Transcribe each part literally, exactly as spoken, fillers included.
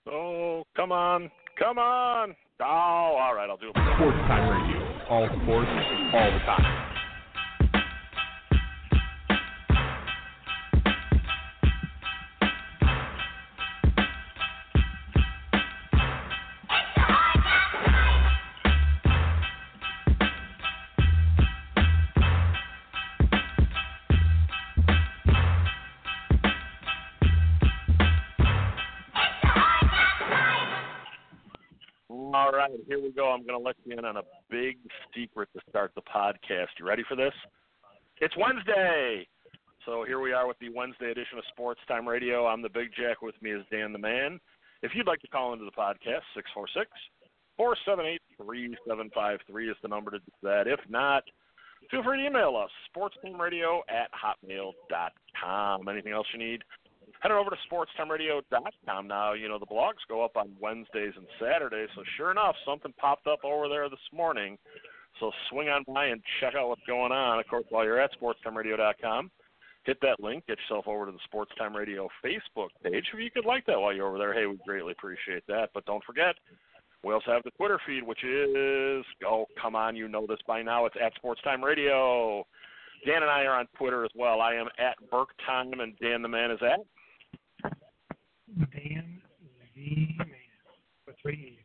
Oh, come on. Come on. Oh, all right, I'll do it. Sports Time Radio. All sports, all the time. All right, here we go. I'm going to let you in on a big secret to start the podcast. You ready for this? It's Wednesday. So here we are with the Wednesday edition of Sports Time Radio. I'm the Big Jack. With me is Dan the Man. If you'd like to call into the podcast, six four six, four seven eight, three seven five three is the number to do that. If not, feel free to email us, sportstimeradio at hotmail dot com. Anything else you need? Head on over to sports time radio dot com now. You know, the blogs go up on Wednesdays and Saturdays, so sure enough, something popped up over there this morning. So swing on by and check out what's going on. Of course, while you're at sports time radio dot com, hit that link, get yourself over to the Sports Time Radio Facebook page. If you could like that while you're over there, hey, we'd greatly appreciate that. But don't forget, we also have the Twitter feed, which is, oh, come on, you know this by now, it's at Sports Time Radio. Dan and I are on Twitter as well. I am at Burke Time, and Dan the Man is at? Dan the Man with three E's.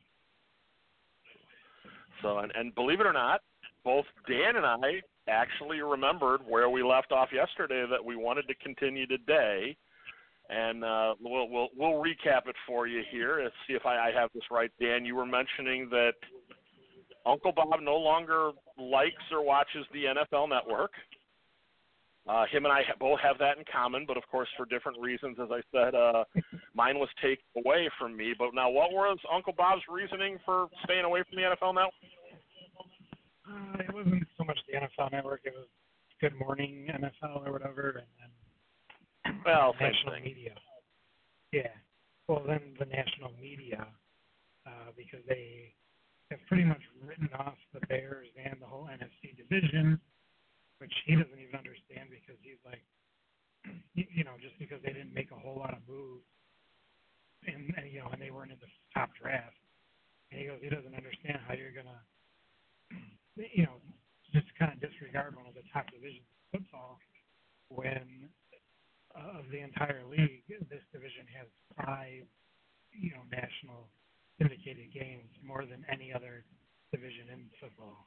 So, and, and believe it or not, both Dan and I actually remembered where we left off yesterday that we wanted to continue today, and uh, we'll, we'll we'll recap it for you here. Let's see if I, I have this right. Dan, you were mentioning that Uncle Bob no longer likes or watches the N F L Network. Uh, him and I ha- both have that in common, but of course for different reasons. As I said, uh, mine was taken away from me. But now, what was Uncle Bob's reasoning for staying away from the N F L Network? Uh, it wasn't so much the N F L Network. It was Good Morning N F L or whatever, and then well, the national thing. media. Yeah. Well, then the national media, uh, because they have pretty much written off the Bears and the whole N F C division, which he doesn't even understand because he's like, you know, just because they didn't make a whole lot of moves, and, and you know, and they weren't in the top draft. And he goes, he doesn't understand how you're gonna, you know, just kind of disregard one of the top divisions of football when uh, of the entire league, this division has five, you know, national syndicated games, more than any other division in football.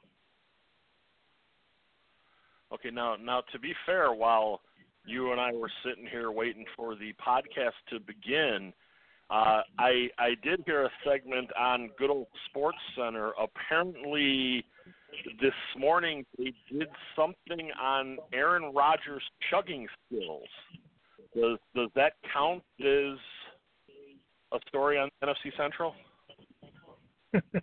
Okay, now, now to be fair, while you and I were sitting here waiting for the podcast to begin, uh, I I did hear a segment on good old Sports Center. Apparently, this morning they did something on Aaron Rodgers' chugging skills. Does does that count as a story on N F C Central? Not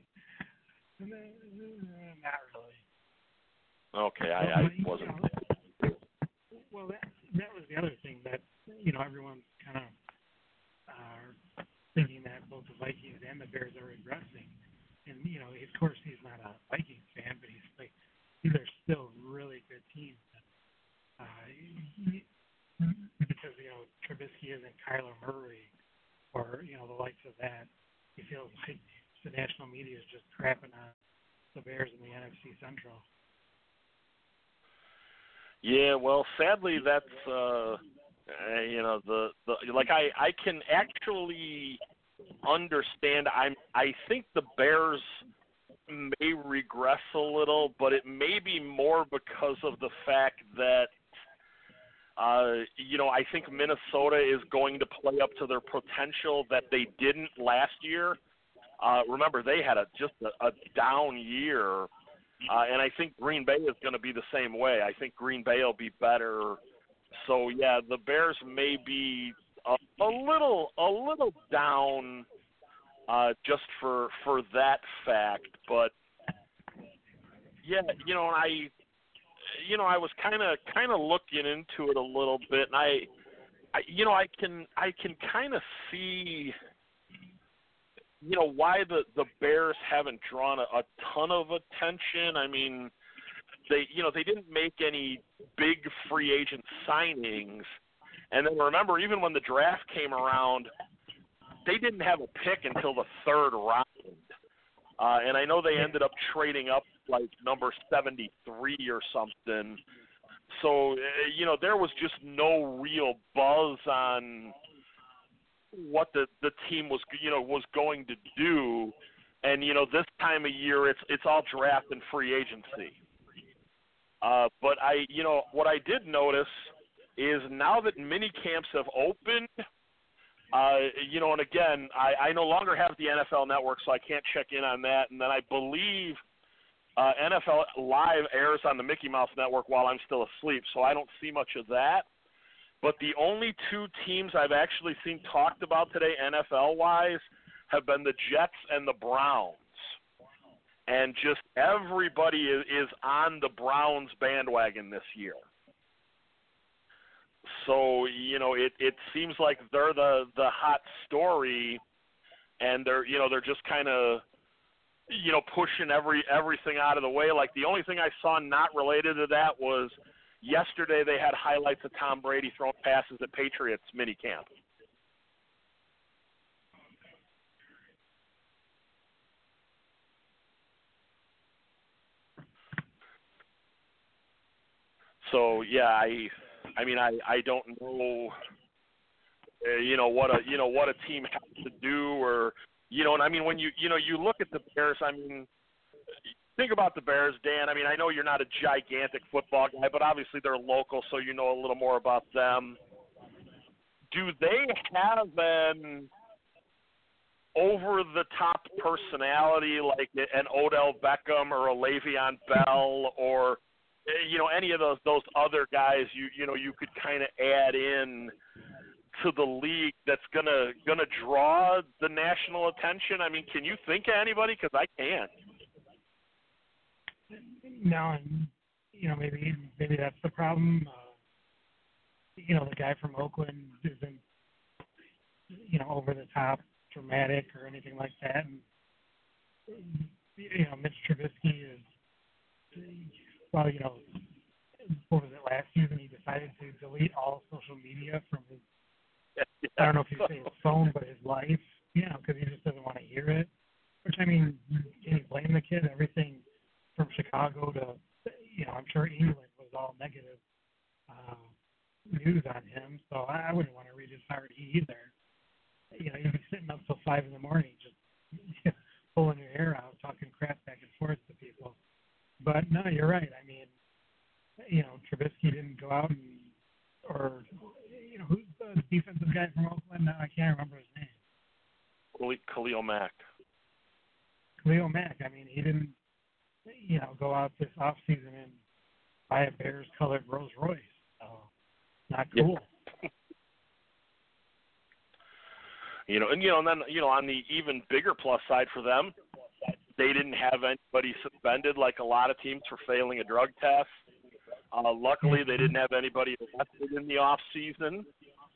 really. Okay, I, I wasn't. Well, that, that was the other thing that, you know, everyone's kind of uh, thinking that both the Vikings and the Bears are regressing. And, you know, of course he's not a Vikings fan, but he's like, these are still really good teams. Uh, because, you know, Trubisky isn't Kyler Murray or, you know, the likes of that. He feels like the national media is just crapping on the Bears in the N F C Central. Yeah, well, sadly, that's uh, you know the, the like I, I can actually understand. I'm I think the Bears may regress a little, but it may be more because of the fact that uh, you know I think Minnesota is going to play up to their potential that they didn't last year. Uh, remember, they had a just a, a down year. Uh, and I think Green Bay is going to be the same way. I think Green Bay will be better. So yeah, the Bears may be a, a little a little down uh, just for for that fact. But yeah, you know, I you know I was kind of kind of looking into it a little bit, and I, I you know I can I can kind of see. You know, why the, the Bears haven't drawn a, a ton of attention. I mean, they you know, they didn't make any big free agent signings. And then remember, even when the draft came around, they didn't have a pick until the third round. Uh, and I know they ended up trading up like number seventy-three or something. So, uh, you know, there was just no real buzz on what the, the team was, you know, was going to do. And, you know, this time of year, it's it's all draft and free agency. Uh, but I, you know, what I did notice is now that mini camps have opened, uh, you know, and again, I, I no longer have the N F L Network, so I can't check in on that. And then I believe uh, N F L Live airs on the Mickey Mouse Network while I'm still asleep, so I don't see much of that. But the only two teams I've actually seen talked about today, N F L-wise, have been the Jets and the Browns. And just everybody is, is on the Browns bandwagon this year. So, you know, it, it seems like they're the, the hot story, and they're, you know, they're just kind of, you know, pushing every everything out of the way. Like, the only thing I saw not related to that was yesterday they had highlights of Tom Brady throwing passes at Patriots minicamp. So yeah, I, I mean, I, I don't know, uh, you know what a you know what a team has to do, or you know, and I mean when you you know you look at the Bears, I mean, think about the Bears, Dan. I mean, I know you're not a gigantic football guy, but obviously they're local, so you know a little more about them. Do they have an over-the-top personality like an Odell Beckham or a Le'Veon Bell, or you know, any of those those other guys you you know you could kind of add in to the league that's gonna gonna draw the national attention? I mean, can you think of anybody? Because I can't. No, and you know maybe maybe that's the problem. Uh, you know, the guy from Oakland isn't you know over the top dramatic or anything like that, and you know Mitch Trubisky is. Well, you know, what was it, last season he decided to delete all social media from his, yeah. I don't know if you say his phone, but his life, you know, because he just doesn't want to hear it. Which, I mean, can you blame the kid? Everything from Chicago to, you know, I'm sure England was all negative uh, news on him, so I, I wouldn't want to read his heart either. You know, you'd be sitting up till five in the morning just you know, pulling your hair out, talking crap back and forth to people. But no, you're right. I mean, you know, Trubisky didn't go out and, or, you know, who's the defensive guy from Oakland? No, I can't remember his name. Khalil Mack. Khalil Mack. I mean, he didn't, you know, go out this off season and buy a Bears-colored Rolls Royce. So, not cool. Yeah. You know, and you know, and then you know, on the even bigger plus side for them, they didn't have anybody suspended like a lot of teams for failing a drug test. Uh, luckily, they didn't have anybody arrested in the off season.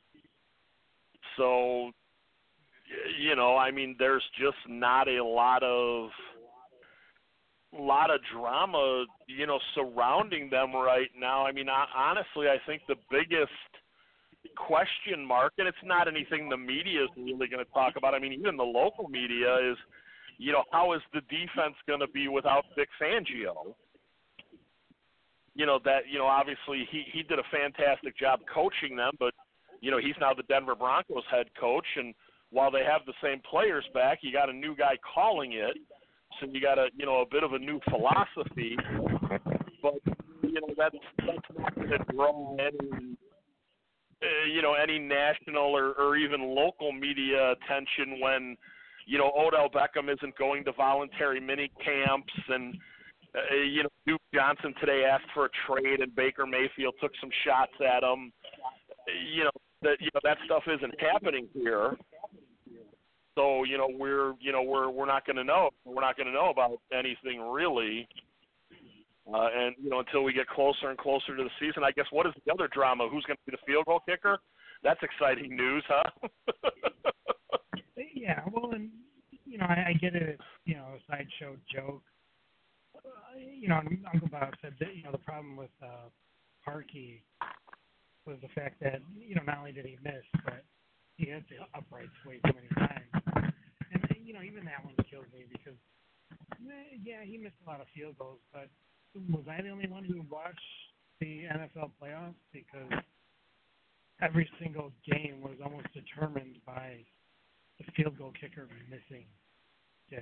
So, you know, I mean, there's just not a lot of lot of drama, you know, surrounding them right now. I mean, honestly, I think the biggest question mark, and it's not anything the media is really going to talk about. I mean, even the local media is, you know, how is the defense going to be without Vic Fangio? You know, that, you know, obviously he, he did a fantastic job coaching them, but, you know, he's now the Denver Broncos head coach, and while they have the same players back, you got a new guy calling it, so you got a, you know, a bit of a new philosophy, but, you know, that's, that's not going to draw any, uh, you know, any national or, or even local media attention when, you know, Odell Beckham isn't going to voluntary mini camps, and, uh, you know, Duke Johnson today asked for a trade, and Baker Mayfield took some shots at him. You know, that you know that stuff isn't happening here. So, you know, we're, you know, we're we're not going to know. We're not going to know about anything really. Uh, and, you know, until we get closer and closer to the season, I guess, what is the other drama? Who's going to be the field goal kicker? That's exciting news, huh? Yeah, well, and, you know, I, I get it. It's, you know, a sideshow joke. Uh, you know, Uncle Bob said that, you know, the problem with uh, Parkey was the fact that, you know, not only did he miss, but he hit the uprights way too many times. And, you know, even that one kills me because, eh, yeah, he missed a lot of field goals, but was I the only one who watched the N F L playoffs? Because every single game was almost determined by the field goal kicker missing kicks.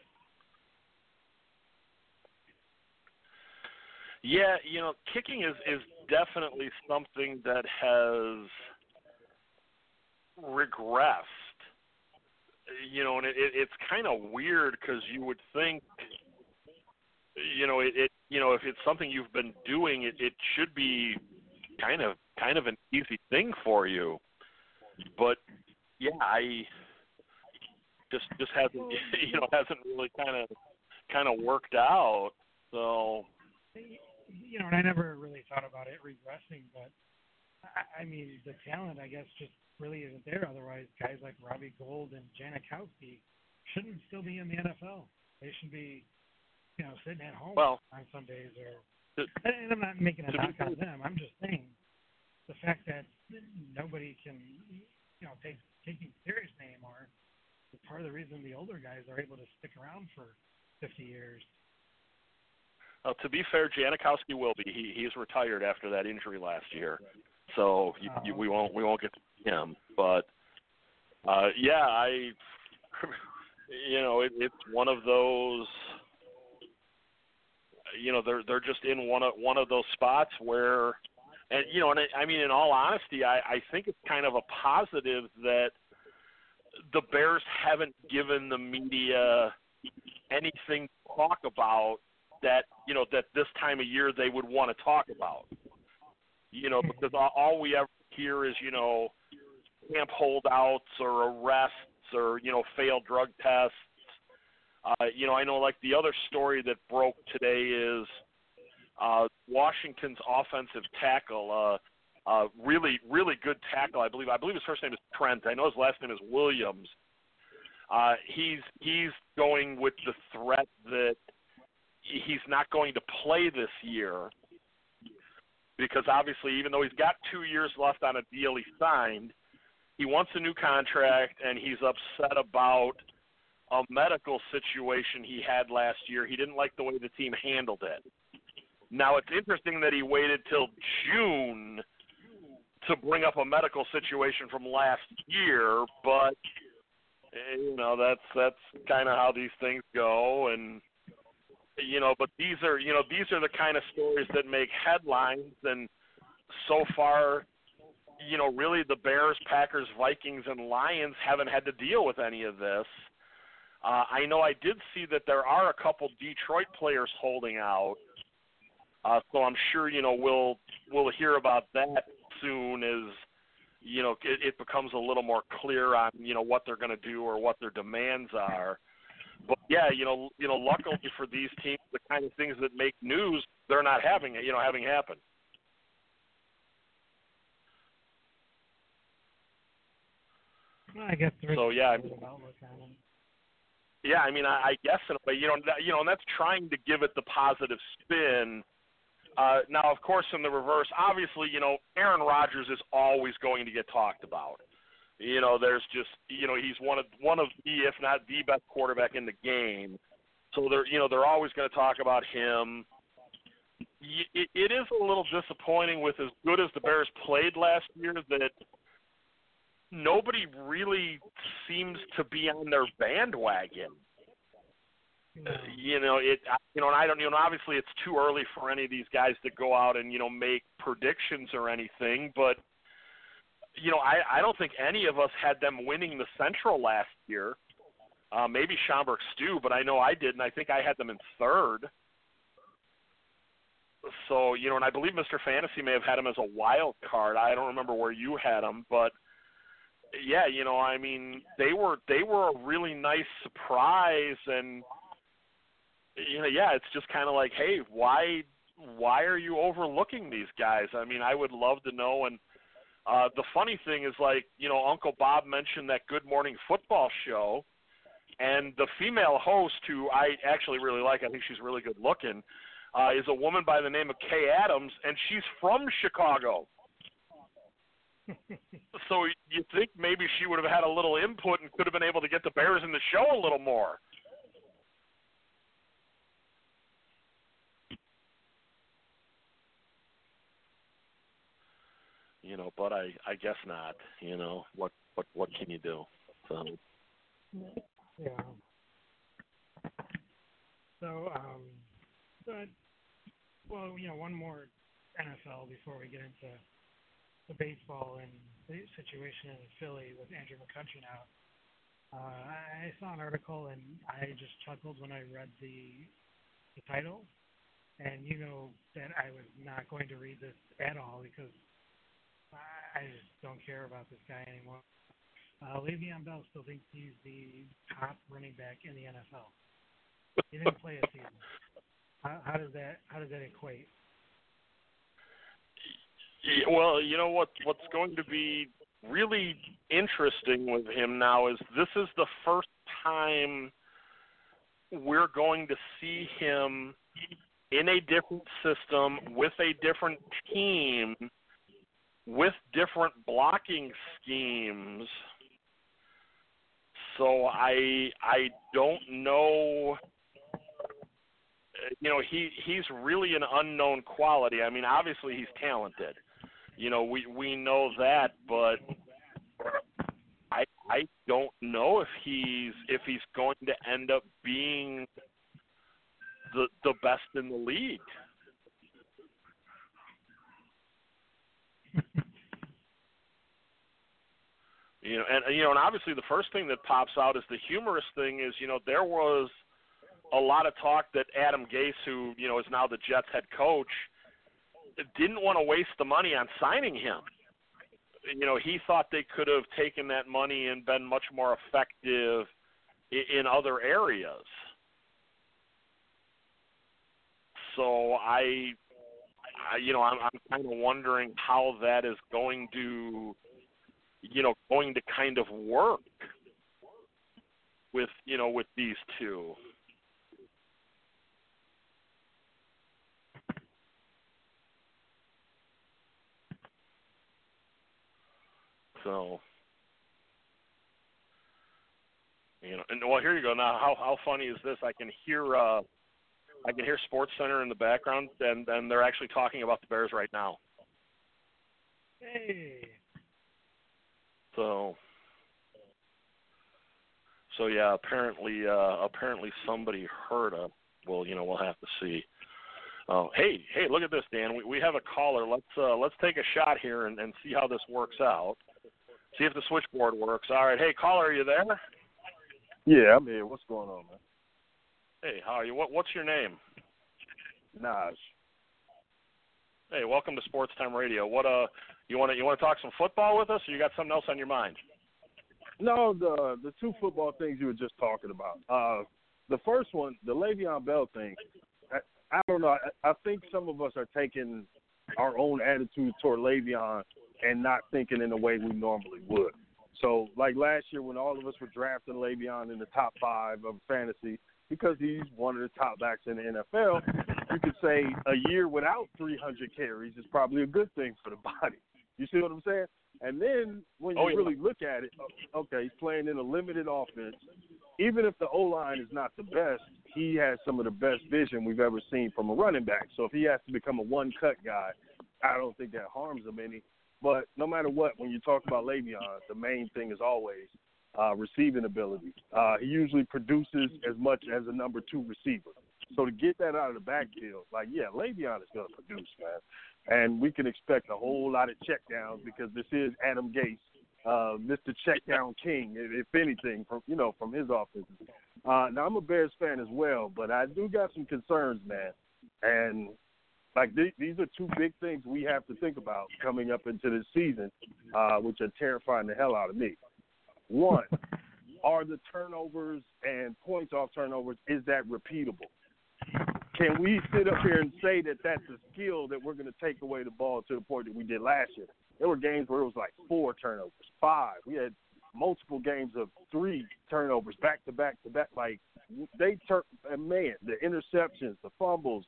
Yeah, you know, kicking is, is definitely something that has regressed. You know, and it, it, it's kind of weird because you would think, you know, it, it you know if it's something you've been doing, it, it should be kind of kind of an easy thing for you. But yeah, I just just hasn't you know hasn't really kind of kind of worked out. So. You know, and I never really thought about it regressing, but I, I mean, the talent, I guess, just really isn't there. Otherwise, guys like Robbie Gould and Janikowski shouldn't still be in the N F L. They should be, you know, sitting at home well, on Sundays. Or, to, and I'm not making a to knock be, on them. I'm just saying the fact that nobody can, you know, take taking serious anymore is part of the reason the older guys are able to stick around for fifty years. Uh, to be fair, Janikowski will be. He he's retired after that injury last year, so you, oh, you, we won't we won't get to him. But uh, yeah, I you know it, it's one of those. You know they're they're just in one of one of those spots where, and you know, and I, I mean, in all honesty, I, I think it's kind of a positive that the Bears haven't given the media anything to talk about that, you know, that this time of year they would want to talk about, you know, because all, all we ever hear is, you know, camp holdouts or arrests or, you know, failed drug tests. Uh, you know, I know like the other story that broke today is uh, Washington's offensive tackle, uh, uh, really, really good tackle. I believe, I believe his first name is Trent. I know his last name is Williams. Uh, he's, he's going with the threat that he's not going to play this year because obviously even though he's got two years left on a deal he signed, he wants a new contract and he's upset about a medical situation he had last year. He didn't like the way the team handled it. Now it's interesting that he waited till June to bring up a medical situation from last year, but you know, that's that's kind of how these things go. And you know, but these are, you know, these are the kind of stories that make headlines. And so far, you know, really the Bears, Packers, Vikings, and Lions haven't had to deal with any of this. Uh, I know I did see that there are a couple Detroit players holding out. Uh, so I'm sure, you know, we'll we'll hear about that soon as, you know, it, it becomes a little more clear on, you know, what they're going to do or what their demands are. But yeah, you know, you know, luckily for these teams, the kind of things that make news, they're not having it, you know, having happen. Well, I guess there so. Yeah, I mean, mean, yeah, I mean, I, I guess in a way, you know, that, you know, and that's trying to give it the positive spin. Uh, now, of course, in the reverse, obviously, you know, Aaron Rodgers is always going to get talked about. You know, there's just, you know, he's one of one of the, if not the best quarterback in the game. So they're, you know, they're always going to talk about him. It, it is a little disappointing with as good as the Bears played last year that nobody really seems to be on their bandwagon. No. Uh, you know, it. You know, and I don't. You know, obviously it's too early for any of these guys to go out and, you know, make predictions or anything, but. You know, I, I don't think any of us had them winning the Central last year. Uh, maybe Schaumburg Stu, but I know I did, and I think I had them in third. So, you know, and I believe Mister Fantasy may have had them as a wild card. I don't remember where you had them, but yeah, you know, I mean, they were they were a really nice surprise, and you know, yeah, it's just kind of like, hey, why why are you overlooking these guys? I mean, I would love to know. And Uh, the funny thing is, like, you know, Uncle Bob mentioned that Good Morning Football show, and the female host, who I actually really like, I think she's really good looking, uh, is a woman by the name of Kay Adams, and she's from Chicago. So you think maybe she would have had a little input and could have been able to get the Bears in the show a little more. You know, but I, I guess not. You know, what, what, what can you do? So. Yeah. So, um, but, well, you know, one more N F L before we get into the baseball and the situation in Philly with Andrew McCutcheon out. Uh, I saw an article and I just chuckled when I read the, the title. And you know that I was not going to read this at all because I just don't care about this guy anymore. Uh, Le'Veon Bell still thinks he's the top running back in the N F L. He didn't play a season. How, how does that how does that equate? Yeah, well, you know what? What's going to be really interesting with him now is this is the first time we're going to see him in a different system with a different team with different blocking schemes. So I I don't know. You know, he he's really an unknown quality. I mean, obviously he's talented. You know, we we know that, but I I don't know if he's if he's going to end up being the the best in the league. You know, and you know, and obviously the first thing that pops out is the humorous thing is, you know, there was a lot of talk that Adam Gase, who, you know, is now the Jets head coach, didn't want to waste the money on signing him. You know, he thought they could have taken that money and been much more effective in, in other areas. So I, I you know, I'm, I'm kind of wondering how that is going to, you know, going to kind of work with, you know, with these two. So, you know, and well, here you go. Now, how how funny is this? I can hear uh, I can hear Sports Center in the background, and and they're actually talking about the Bears right now. Hey. So, so yeah, apparently, uh, apparently somebody heard a. Well, you know, we'll have to see. Uh, hey, hey, look at this, Dan. We we have a caller. Let's uh, let's take a shot here and, and see how this works out. See if the switchboard works. All right. Hey, caller, are you there? Yeah, I'm here. What's going on, man? Hey, how are you? What What's your name? Naj. Hey, welcome to Sports Time Radio. What uh, you want to you want to talk some football with us, or you got something else on your mind? No, the the two football things you were just talking about. Uh, the first one, the Le'Veon Bell thing. I, I don't know. I, I think some of us are taking our own attitude toward Le'Veon and not thinking in the way we normally would. So, like last year when all of us were drafting Le'Veon in the top five of fantasy because he's one of the top backs in the N F L, you could say a year without three hundred carries is probably a good thing for the body. You see what I'm saying? And then when you oh, yeah. really look at it, okay, he's playing in a limited offense. Even if the O-line is not the best, he has some of the best vision we've ever seen from a running back. So if he has to become a one-cut guy, I don't think that harms him any. But no matter what, when you talk about Le'Veon, the main thing is always uh, receiving ability. Uh, he usually produces as much as a number two receiver. So to get that out of the backfield, like, yeah, Le'Veon is going to produce, man. And we can expect a whole lot of checkdowns because this is Adam Gase, uh, Mister Checkdown King, if anything, from you know, from his offense. Uh, now, I'm a Bears fan as well, but I do got some concerns, man. And Like, th- these are two big things we have to think about coming up into this season, uh, which are terrifying the hell out of me. One, are the turnovers and points off turnovers, is that repeatable? Can we sit up here and say that that's a skill that we're going to take away the ball to the point that we did last year? There were games where it was like four turnovers, five. We had multiple games of three turnovers, back to back to back. Like, they turn, man, the interceptions, the fumbles,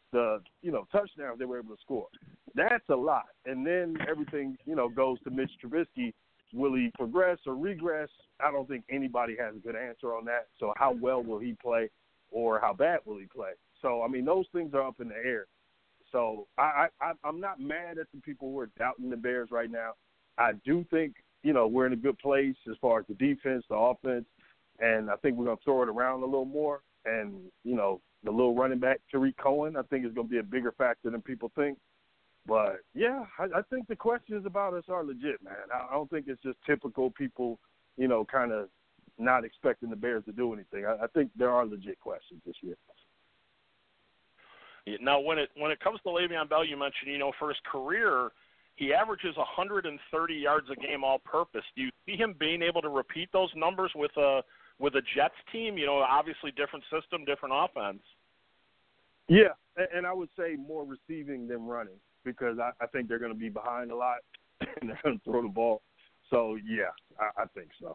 the you know touchdowns they were able to score. That's a lot. And then everything you know goes to Mitch Trubisky. Will he progress or regress? I don't think anybody has a good answer on that. So how well will he play, or how bad will he play? So I mean, those things are up in the air. So I, I I'm not mad at the people who are doubting the Bears right now. I do think you know we're in a good place as far as the defense, the offense, and I think we're going to throw it around a little more. And you know the little running back Tariq Cohen, I think is going to be a bigger factor than people think. But, yeah, I, I think the questions about us are legit, man. I, I don't think it's just typical people, you know, kind of not expecting the Bears to do anything. I, I think there are legit questions this year. Now, when it when it comes to Le'Veon Bell, you mentioned, you know, for his career, he averages one hundred thirty yards a game all-purpose. Do you see him being able to repeat those numbers with a with a Jets team? You know, obviously different system, different offense. Yeah, and, and I would say more receiving than running, because I, I think they're going to be behind a lot and they're going to throw the ball. So, yeah, I, I think so.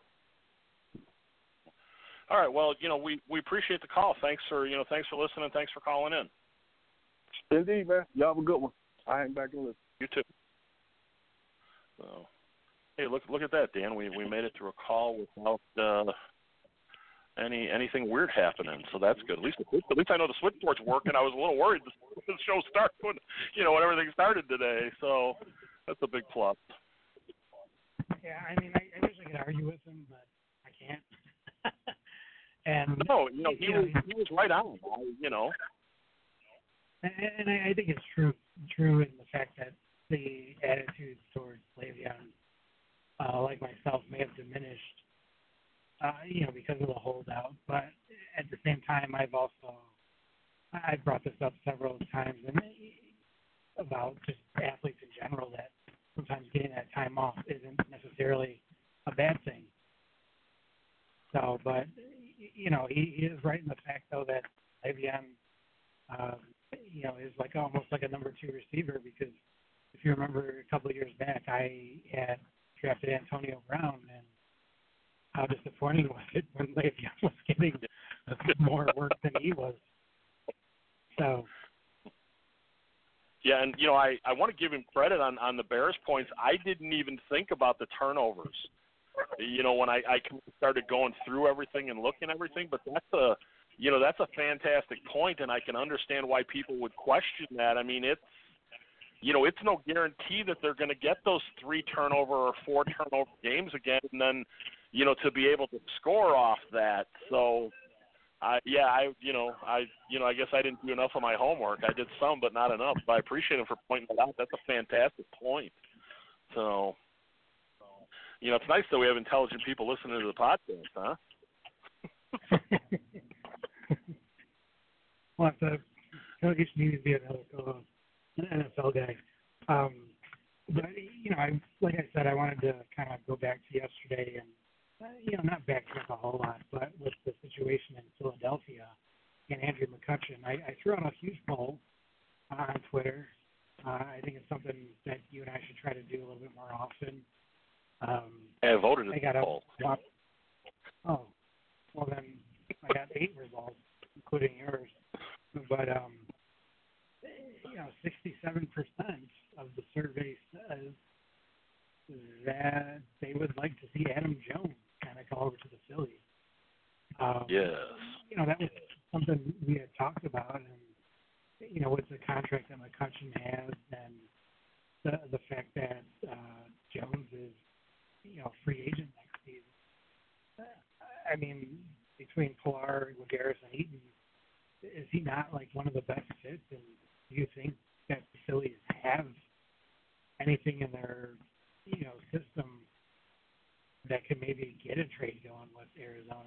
All right. Well, you know, we, we appreciate the call. Thanks for, you know, thanks for listening. Thanks for calling in. Indeed, man. Y'all have a good one. I hang back and listen. You too. So, hey, look look at that, Dan. We we made it through a call without uh, any anything weird happening. So that's good. At least at least I know the switchboard's working. I was a little worried the show started when you know when everything started today. So that's a big plus. Yeah, I mean, I, I wish I could argue with him, but I can't. and no, you know, he you was know, he was right on. I, you know. And, and I, I think it's true true in the fact that the attitude towards Le'Veon, uh, like myself, may have diminished, uh, you know, because of the holdout. But at the same time, I've also I've brought this up several times and about just athletes in general, that sometimes getting that time off isn't necessarily a bad thing. So, but you know, he, he is right in the fact though that Le'Veon, um, you know, is like almost like a number two receiver, because if you remember a couple of years back, I had drafted Antonio Brown, and how disappointing was it when Le'Veon was getting more work than he was. So. Yeah, and, you know, I, I want to give him credit on, on the Bears points. I didn't even think about the turnovers, you know, when I, I started going through everything and looking at everything. But that's a, you know, that's a fantastic point, and I can understand why people would question that. I mean, it's, you know, it's no guarantee that they're going to get those three turnover or four turnover games again, and then, you know, to be able to score off that. So, I, yeah, I, you know, I, you know, I guess I didn't do enough of my homework. I did some, but not enough. But I appreciate him for pointing that out. That's a fantastic point. So, you know, it's nice that we have intelligent people listening to the podcast, huh? Well, the Coach needs to be another co-host, an N F L guy. Um, but you know, I like I said, I wanted to kind of go back to yesterday and. Uh, you know, not backtrack a whole lot, but with the situation in Philadelphia and Andrew McCutchen, I, I threw out a huge poll uh, on Twitter. Uh, I think it's something that you and I should try to do a little bit more often. Um, I voted in I got the poll. A, oh, well then I got eight results, including yours. But, um, you know, sixty-seven percent of the survey says that they would like to see Adam Jones kind of come over to the Phillies. Um, yes. You know, that was something we had talked about, and, you know, with the contract that McCutchen has and the the fact that uh, Jones is, you know, free agent next season. Uh, I mean, between Pilar, Lagares, and Eaton, is he not, like, one of the best fits? And do you think that the Phillies have anything in their you know, system that could maybe get a trade going with Arizona?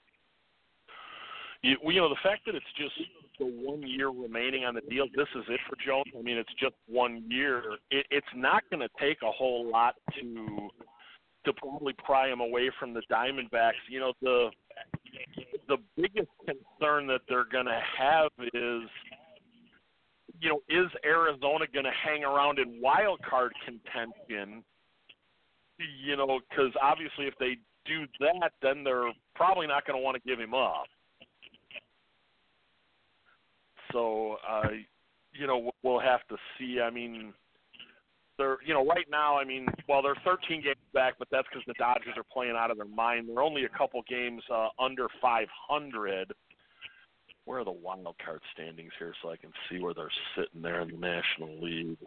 You, well, you know, the fact that it's just the one year remaining on the deal, this is it for Jones. I mean, it's just one year. It, it's not going to take a whole lot to to probably pry him away from the Diamondbacks. You know, the the biggest concern that they're going to have is, you know, is Arizona going to hang around in wild card contention? You know, because obviously if they do that, then they're probably not going to want to give him up. So, uh, you know, we'll have to see. I mean, they're, you know, right now, I mean, well, they're thirteen games back, but that's because the Dodgers are playing out of their mind. They're only a couple games uh, under five hundred. Where are the wild card standings here so I can see where they're sitting there in the National League?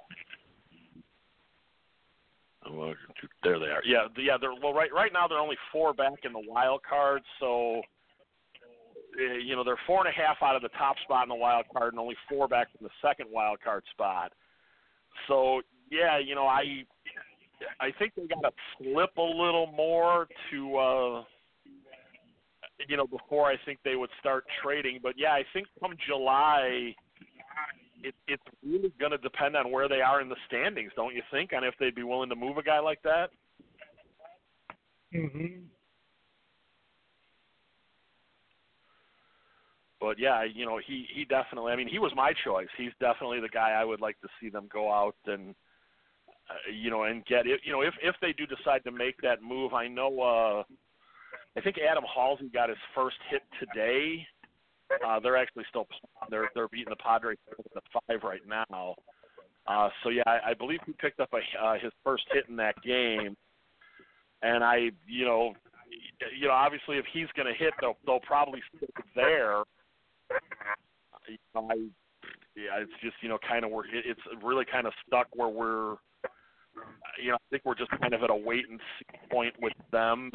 Oh, there they are. Yeah, yeah. They're well. Right, right now they're only four back in the wild card. So, you know, they're four and a half out of the top spot in the wild card, and only four back in the second wild card spot. So, yeah, you know, I, I think they got to slip a little more to, uh, you know, before I think they would start trading. But yeah, I think come July, It, it's really going to depend on where they are in the standings, don't you think, on if they'd be willing to move a guy like that? Mm-hmm. But, yeah, you know, he, he definitely – I mean, he was my choice. He's definitely the guy I would like to see them go out and, uh, you know, and get it. You know, if, if they do decide to make that move, I know uh, – I think Adam Halsey got his first hit today. Uh, they're actually still they're they're beating the Padres at five right now. Uh, so yeah, I, I believe he picked up a, uh, his first hit in that game. And I, you know, you know, obviously if he's going to hit, they'll they'll probably stick there. You know, I, yeah, it's just you know kind of where it, it's really kind of stuck where we're, you know, I think we're just kind of at a wait and see point with them.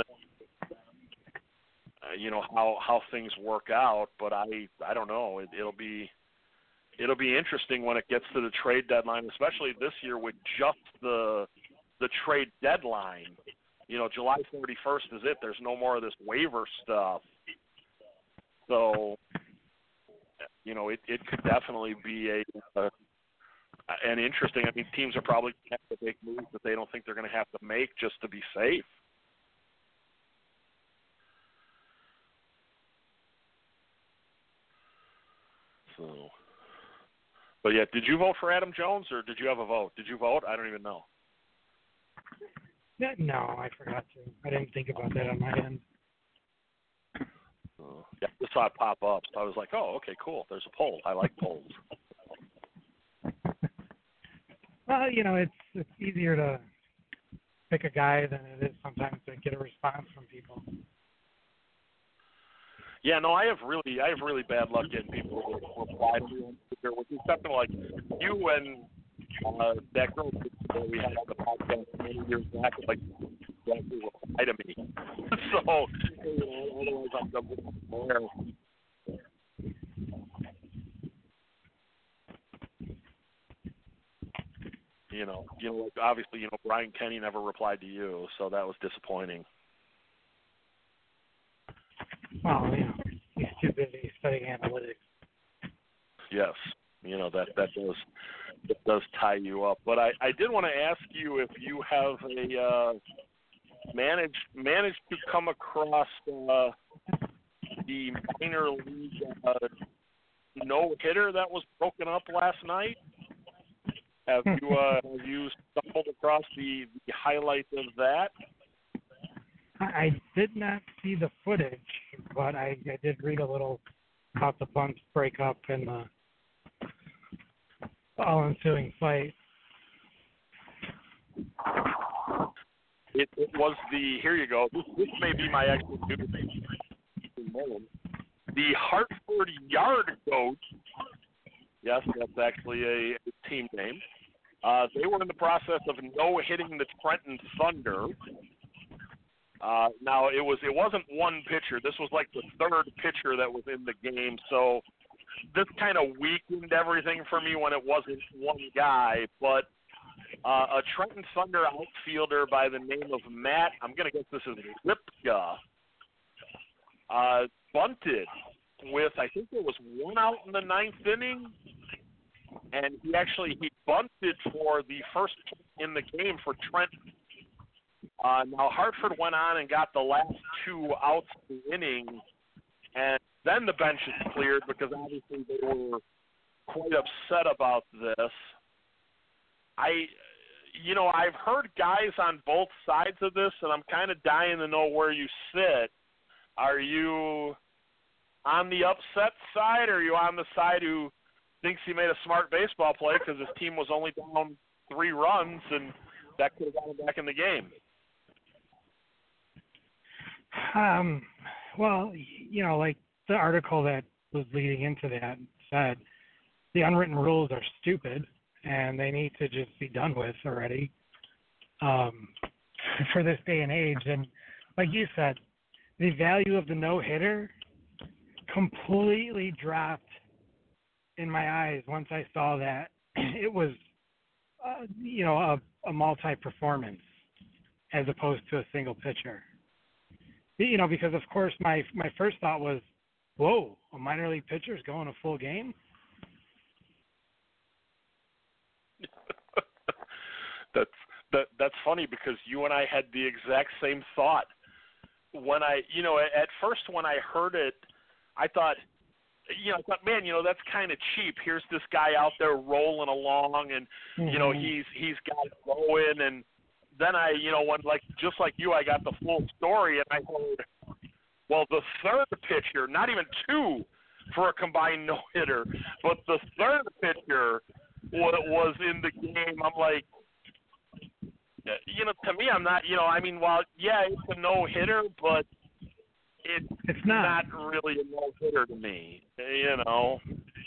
Uh, you know how, how things work out, but I I don't know. It, it'll be it'll be interesting when it gets to the trade deadline, especially this year with just the the trade deadline. You know, July thirty-first is it. There's no more of this waiver stuff. So, you know, it, it could definitely be a, a an interesting. I mean, teams are probably going to have to make moves that they don't think they're going to have to make just to be safe. So, but yeah, did you vote for Adam Jones or did you have a vote? Did you vote? I don't even know. No, I forgot to. I didn't think about that on my end. Uh, yeah, I just saw it pop up. So I was like, oh, okay, cool. There's a poll. I like polls. Well, you know, it's it's easier to pick a guy than it is sometimes to get a response from people. Yeah, no, I have really, I have really bad luck getting people to reply to me on Twitter, with the exception of like you and uh, that girl that we had on the podcast many years back, like exactly reply to me. So, you know, otherwise I'm double there. You know, you know, like obviously, you know, Brian Kenny never replied to you, so that was disappointing. Well, you know, he's too busy studying analytics. Yes, you know that that does that does tie you up. But I, I did want to ask you if you have a uh, managed managed to come across uh, the minor league uh, no hitter that was broken up last night. Have you uh, have you stumbled across the, the highlight of that? I did not see the footage, but I, I did read a little about the Bunts breakup and the all ensuing fight. It, it was the, here you go, this, this may be my actual moment. The Hartford Yard Goats, yes, that's actually a, a team name. Uh, they were in the process of no-hitting the Trenton Thunder. Uh, now it was it wasn't one pitcher. This was like the third pitcher that was in the game. So this kind of weakened everything for me when it wasn't one guy. But uh, a Trenton Thunder outfielder by the name of Matt, I'm gonna guess this is Lipka, uh, bunted with I think there was one out in the ninth inning, and he actually he bunted for the first in the game for Trenton. Uh, now, Hartford went on and got the last two outs of the inning, and then the bench is cleared because obviously they were quite upset about this. I, you know, I've heard guys on both sides of this, and I'm kind of dying to know where you sit. Are you on the upset side, or are you on the side who thinks he made a smart baseball play because his team was only down three runs, and that could have gotten him back in the game. Um, well, you know, like the article that was leading into that said, the unwritten rules are stupid, and they need to just be done with already um, for this day and age. And like you said, the value of the no-hitter completely dropped in my eyes once I saw that it was, uh, you know, a, a multi-performance as opposed to a single pitcher. You know, because of course my my first thought was, whoa, a minor league pitcher is going a full game? that's that that's funny because you and I had the exact same thought. When I, you know, at first when I heard it, I thought, you know, I thought, man, you know, that's kind of cheap. Here's this guy out there rolling along, and mm-hmm. you know, he's he's got it going, and then I, you know, when like just like you, I got the full story, and I heard, well, the third pitcher, not even two for a combined no hitter, but the third pitcher was in the game. I'm like, you know, to me, I'm not, you know, I mean, while yeah, it's a no hitter, but it, it's not. not really a no hitter to me, you know.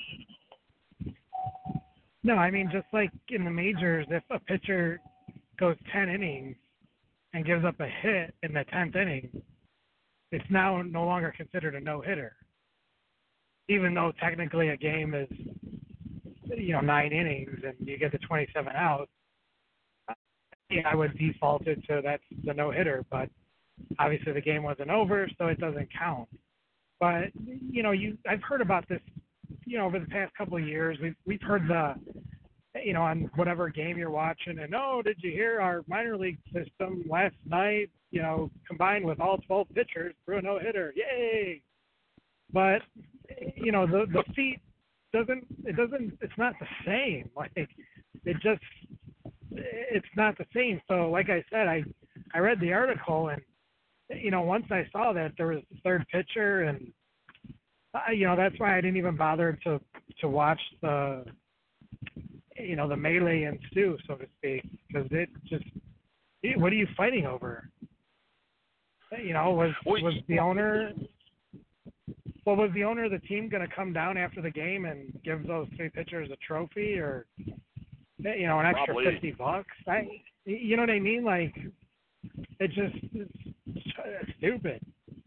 No, I mean, just like in the majors, if a pitcher goes ten innings and gives up a hit in the tenth inning, it's now no longer considered a no-hitter, even though technically a game is, you know, nine innings and you get the twenty-seven outs. Yeah, I would default it to that's the no-hitter, but obviously the game wasn't over, so it doesn't count. But you know, you I've heard about this, you know, over the past couple of years. We've we've heard the, you know, on whatever game you're watching, and oh, did you hear our minor league system last night? You know, combined with all twelve pitchers threw a no-hitter, yay! But you know, the the feat doesn't it doesn't it's not the same. Like it just it's not the same. So, like I said, I I read the article, and you know, once I saw that there was a third pitcher, and uh, you know, that's why I didn't even bother to to watch the, you know, the melee ensue, so to speak, because it just, what are you fighting over? You know, was was the owner, well, was the owner of the team going to come down after the game and give those three pitchers a trophy, or, you know, an extra Probably. fifty bucks? I, you know what I mean? Like, it just, it's, it's stupid.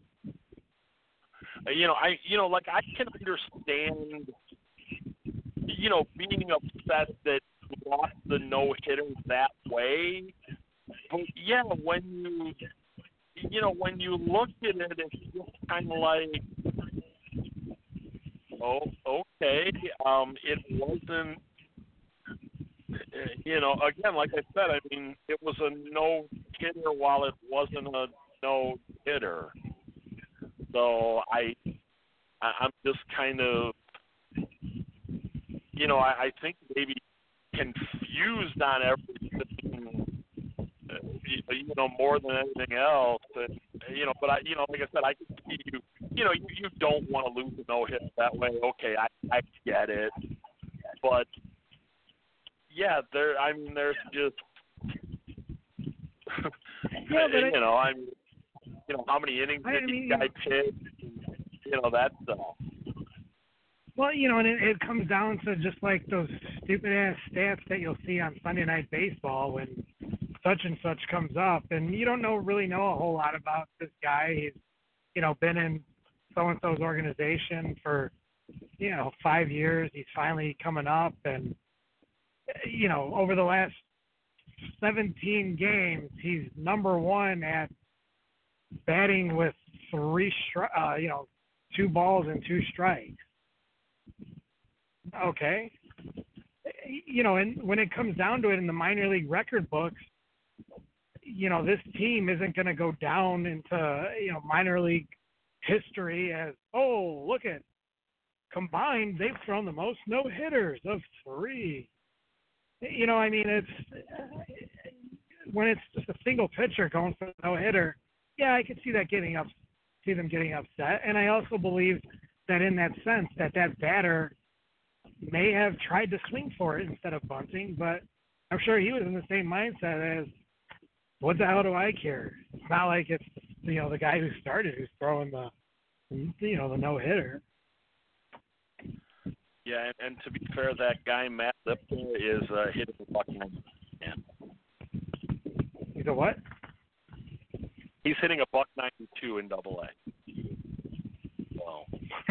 You know, I, you know, like I can understand, you know, being upset that we lost the no hitter that way. But yeah, when you, you know, when you look at it, it's just kind of like, oh, okay, um, it wasn't, you know, again, like I said, I mean, it was a no hitter while it wasn't a no hitter. So I, I I'm just kind of, you know, I, I think maybe confused on everything, uh, you, you know, more than anything else. And, you know, but I, you know, like I said, I can see you, you know, you, you don't want to lose a no-hit that way. Okay, I, I get it. But, yeah, there, I mean, there's just, yeah, but you know, I mean, you know, how many innings I did mean, the guy pitch? You know, that stuff. Well, you know, and it, it comes down to just like those stupid-ass stats that you'll see on Sunday Night Baseball when such and such comes up, and you don't know really know a whole lot about this guy. He's, you know, been in so-and-so's organization for, you know, five years. He's finally coming up, and, you know, over the last seventeen games, he's number one at batting with three, stri- uh, you know, two balls and two strikes. Okay. You know, and when it comes down to it in the minor league record books, you know, this team isn't going to go down into, you know, minor league history as, oh, look at, combined, they've thrown the most no-hitters of three. You know, I mean, it's, when it's just a single pitcher going for a no-hitter, yeah, I could see that getting up, see them getting upset. And I also believe that in that sense, that that batter may have tried to swing for it instead of bunting, but I'm sure he was in the same mindset as, what the hell do I care? It's not like it's, you know, the guy who started who's throwing the, you know, the no-hitter. Yeah, and, and to be fair, that guy, Matt Lipton, is uh, hitting the buck ninety. He's a what? He's hitting a buck ninety-two in Double A. Wow.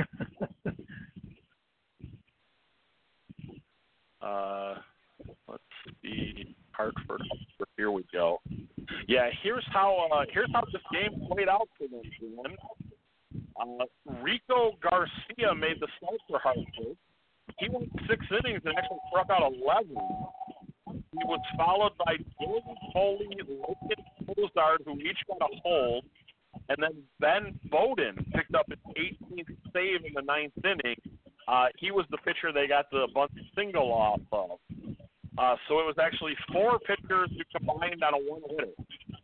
uh, let's see, Hartford. Here we go. Yeah, here's how uh, here's how this game played out for them. Man. Uh, Rico Garcia made the start for Hartford. He went six innings and actually struck out eleven. He was followed by Jordan Foley, Logan Cozart, who each got a hold, and then Ben Bowden picked up his eighteenth save in the ninth inning. Uh, he was the pitcher they got the bunt single off of. Uh, so it was actually four pitchers who combined on a one-hitter.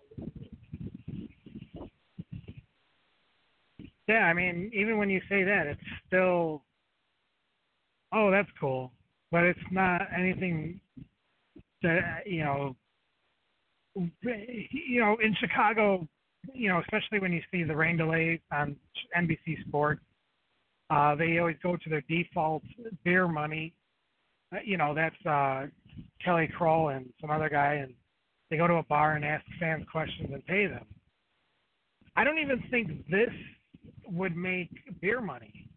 Yeah, I mean, even when you say that, it's still, oh, that's cool. But it's not anything that, you know, you know, in Chicago, you know, especially when you see the rain delays on N B C Sports, uh, they always go to their default beer money. Uh, you know, that's uh, Kelly Kroll and some other guy, and they go to a bar and ask fans questions and pay them. I don't even think this would make beer money.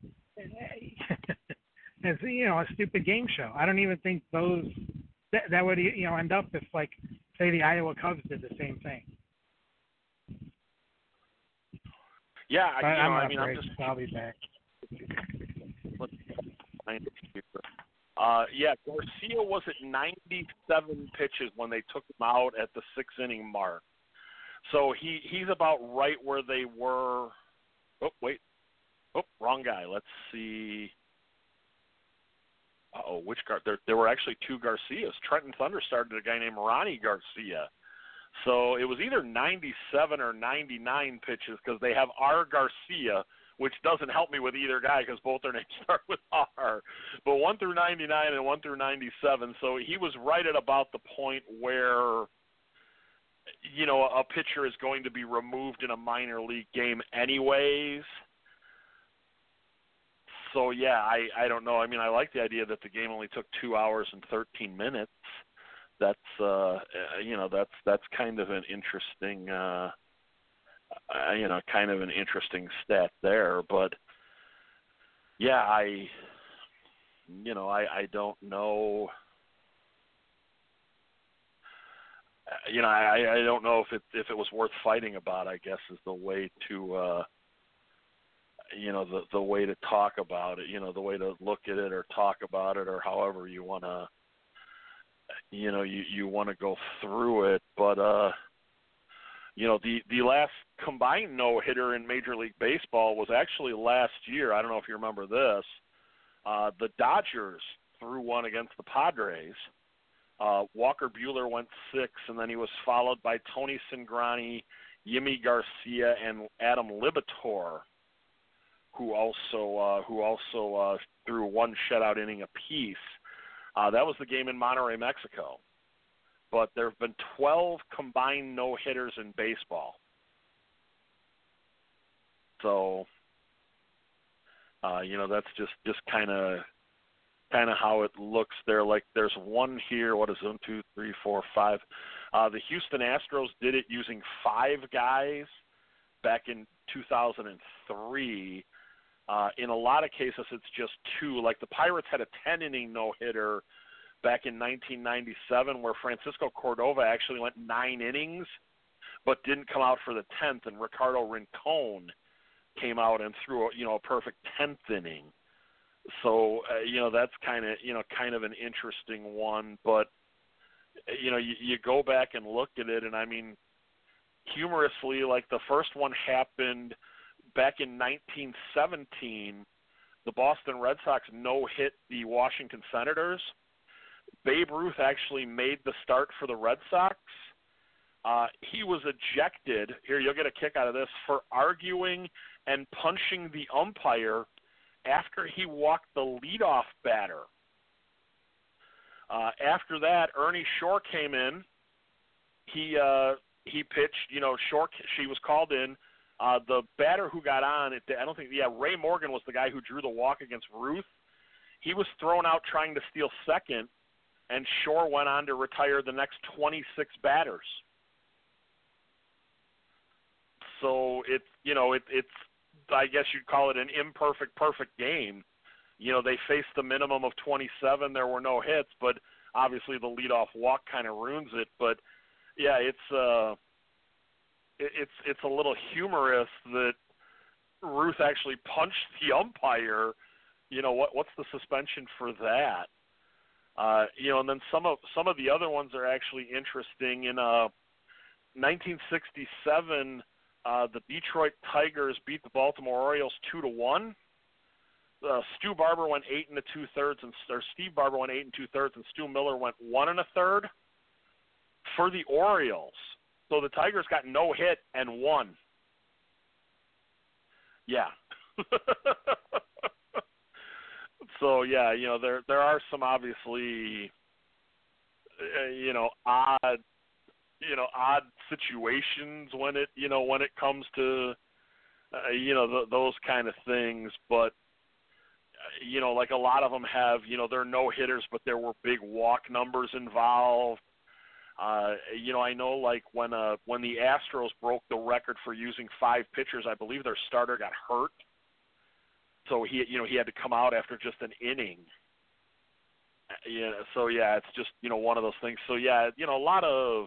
As, you know, a stupid game show. I don't even think those that, that would, you know, end up if, like, say the Iowa Cubs did the same thing. Yeah, but you know, I'm I mean, break, I'm just. So I'll be back. Let's find it here. Uh, yeah, Garcia was at ninety-seven pitches when they took him out at the six-inning mark. So he, he's about right where they were. Oh, wait. Oh, wrong guy. Let's see. Uh-oh, which Gar- there, there were actually two Garcias. Trenton Thunder started a guy named Ronnie Garcia. So it was either ninety-seven or ninety-nine pitches because they have R. Garcia, which doesn't help me with either guy because both their names start with R. But one through ninety-nine and one through ninety-seven. So he was right at about the point where, you know, a pitcher is going to be removed in a minor league game anyways. So, yeah, I, I don't know. I mean, I like the idea that the game only took two hours and thirteen minutes. That's, uh, you know, that's that's kind of an interesting, uh, uh, you know, kind of an interesting stat there. But, yeah, I, you know, I, I don't know. You know, I, I don't know if it if it was worth fighting about, I guess, is the way to, uh, you know, the the way to talk about it, you know, the way to look at it or talk about it or however you want to, you know, you, you want to go through it. But, uh, you know, the, the last combined no-hitter in Major League Baseball was actually last year. I don't know if you remember this. Uh, the Dodgers threw one against the Padres. Uh, Walker Buehler went six, and then he was followed by Tony Cingrani, Yimi Garcia, and Adam Libator, who also uh, who also uh, threw one shutout inning apiece. Uh, that was the game in Monterrey, Mexico. But there have been twelve combined no-hitters in baseball. So, uh, you know, that's just, just kind of kind of how it looks there. Like there's one here. What is it? One, two, three, four, five. Uh, the Houston Astros did it using five guys back in two thousand three. Uh, in a lot of cases, it's just two. Like the Pirates had a ten-inning no-hitter back in nineteen ninety-seven where Francisco Cordova actually went nine innings but didn't come out for the tenth, and Ricardo Rincon came out and threw a, you know, a perfect tenth inning. So, uh, you know, that's kind of, you know, kind of an interesting one. But, you know, you, you go back and look at it, and I mean, humorously, like the first one happened back in nineteen seventeen. The Boston Red Sox no-hit the Washington Senators. Babe Ruth actually made the start for the Red Sox. Uh, he was ejected, here you'll get a kick out of this, for arguing and punching the umpire after he walked the leadoff batter Uh, after that, Ernie Shore came in. He uh, he pitched. You know, Shore. She was called in. Uh, the batter who got on, it, I don't think. Yeah, Ray Morgan was the guy who drew the walk against Ruth. He was thrown out trying to steal second, and Shore went on to retire the next twenty-six batters. So it's you know it, it's I guess you'd call it an imperfect perfect game. You know, they faced the minimum of twenty-seven. There were no hits, but obviously the leadoff walk kind of ruins it. But yeah, it's uh, it, it's it's a little humorous that Ruth actually punched the umpire. You know, what what's the suspension for that? Uh, you know, and then some of some of the other ones are actually interesting. In uh, nineteen sixty-seven, uh, the Detroit Tigers beat the Baltimore Orioles two to one. Uh, Stu Barber went eight and a two thirds, and or Steve Barber went eight and two thirds, and Stu Miller went one and a third for the Orioles. So the Tigers got no hit and won. Yeah. So yeah, you know there there are some obviously uh, you know odd you know odd situations when it you know when it comes to uh, you know th- those kind of things, but. You know, like a lot of them have, you know, they're no hitters, but there were big walk numbers involved. Uh, you know, I know like when uh, when the Astros broke the record for using five pitchers, I believe their starter got hurt. So he, you know, he had to come out after just an inning. Yeah. So yeah, it's just, you know, one of those things. So yeah, you know, a lot of,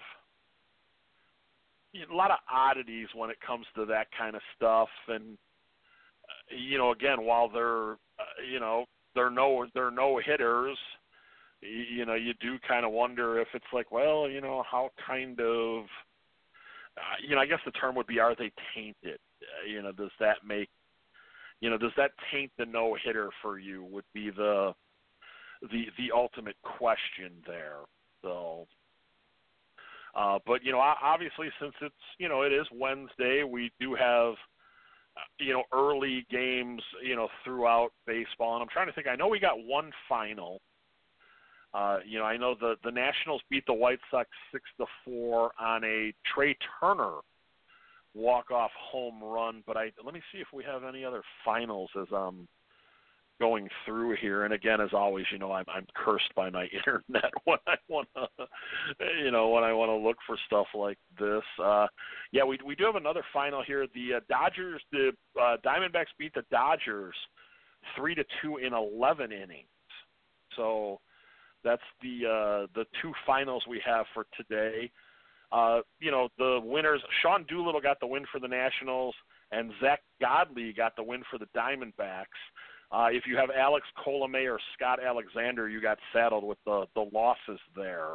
a lot of oddities when it comes to that kind of stuff. And, you know, again, while they're, uh, you know, they're no, they're no hitters, you, you know, you do kind of wonder if it's like, well, you know, how kind of, uh, you know, I guess the term would be, are they tainted? Uh, you know, does that make, you know, does that taint the no hitter for you? Would be the, the, the ultimate question there. So, uh, but you know, obviously, since it's, you know, it is Wednesday, we do have. You know, early games, you know, throughout baseball. And I'm trying to think, I know we got one final. Uh, you know, I know the, the Nationals beat the White Sox six to four on a Trey Turner walk-off home run. But I let me see if we have any other finals as I'm going through here. And again, as always, you know, I'm, I'm cursed by my internet when I want to, you know, when I want to look for stuff like this. Uh, yeah, we we do have another final here. The uh, Dodgers, the uh, Diamondbacks beat the Dodgers three to two in eleven innings. So that's the uh, the two finals we have for today. Uh, you know, the winners. Sean Doolittle got the win for the Nationals, and Zach Godley got the win for the Diamondbacks. Uh, if you have Alex Colomé or Scott Alexander, you got saddled with the, the losses there.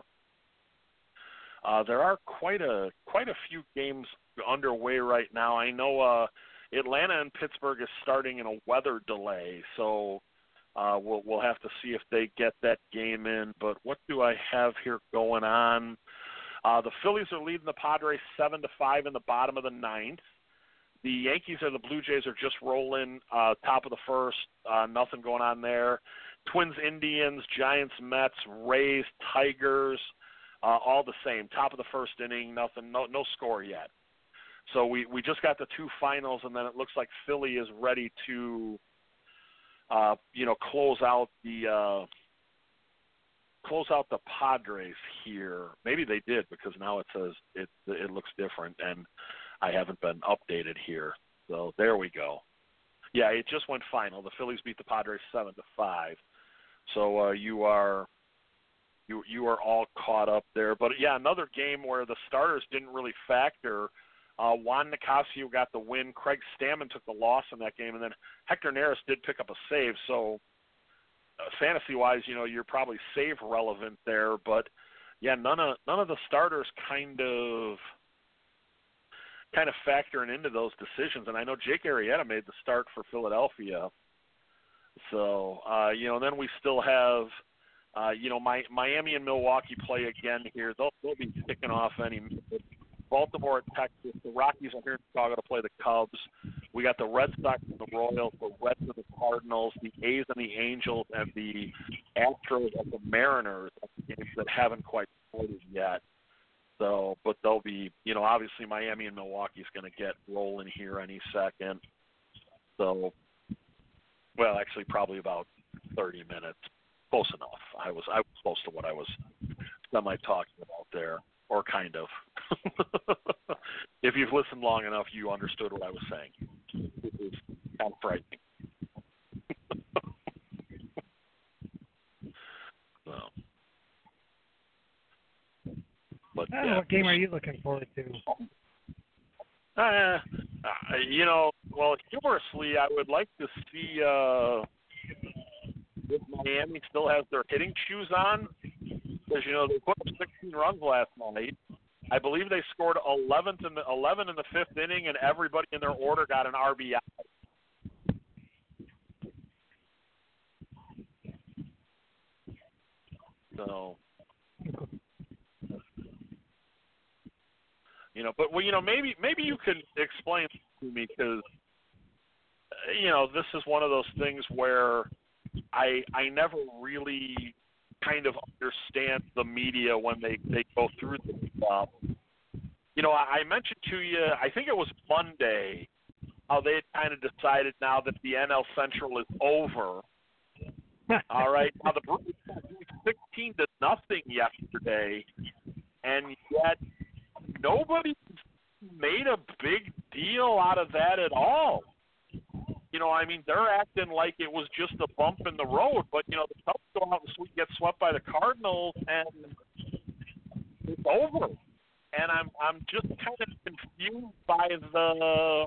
Uh, there are quite a quite a few games underway right now. I know uh, Atlanta and Pittsburgh is starting in a weather delay, so uh, we'll we'll have to see if they get that game in. But what do I have here going on? Uh, the Phillies are leading the Padres seven to five in the bottom of the ninth. The Yankees or the Blue Jays are just rolling, uh, top of the first, uh, nothing going on there. Twins, Indians, Giants, Mets, Rays, Tigers, uh, all the same. Top of the first inning, nothing, no no score yet. So we, we just got the two finals, and then it looks like Philly is ready to, uh, you know, close out the uh, close out the Padres here. Maybe they did because now it says it it looks different and. I haven't been updated here, so there we go. Yeah, it just went final. The Phillies beat the Padres seven to five. So uh, you are you you are all caught up there. But yeah, another game where the starters didn't really factor. Uh, Juan Nicasio got the win. Craig Stammen took the loss in that game, and then Hector Neris did pick up a save. So uh, fantasy-wise, you know, you're probably save relevant there. But yeah, none of none of the starters kind of. kind of factoring into those decisions. And I know Jake Arrieta made the start for Philadelphia. So, uh, you know, and then we still have, uh, you know, my, Miami and Milwaukee play again here. They'll, they'll be kicking off any minute. Baltimore at Texas. The Rockies are here in Chicago to play the Cubs. We got the Red Sox and the Royals, the Reds and the Cardinals, the A's and the Angels, and the Astros and the Mariners at the games that haven't quite started yet. So, but they'll be, you know, obviously Miami and Milwaukee's going to get rolling here any second. So, well, actually, probably about thirty minutes. Close enough. I was I was close to what I was semi talking about there, or kind of. If you've listened long enough, you understood what I was saying. It was kind of frightening. So, but Uh, yeah. what game are you looking forward to? Uh, uh, you know, well, humorously, I would like to see uh, if Miami still has their hitting shoes on, because you know they put up sixteen runs last night. I believe they scored eleventh in the eleven in the fifth inning, and everybody in their order got an R B I. So, you know, but well, you know, maybe maybe you could explain to me, because you know this is one of those things where I I never really kind of understand the media when they, they go through this stuff. You know, I, I mentioned to you, I think it was Monday, how they had kind of decided now that the N L Central is over. All right, now the Brewers got sixteen to nothing yesterday, and yet nobody made a big deal out of that at all. You know, I mean, they're acting like it was just a bump in the road, but, you know, the Cubs go out and sweep, get swept by the Cardinals, and it's over. And I'm I'm just kind of confused by the,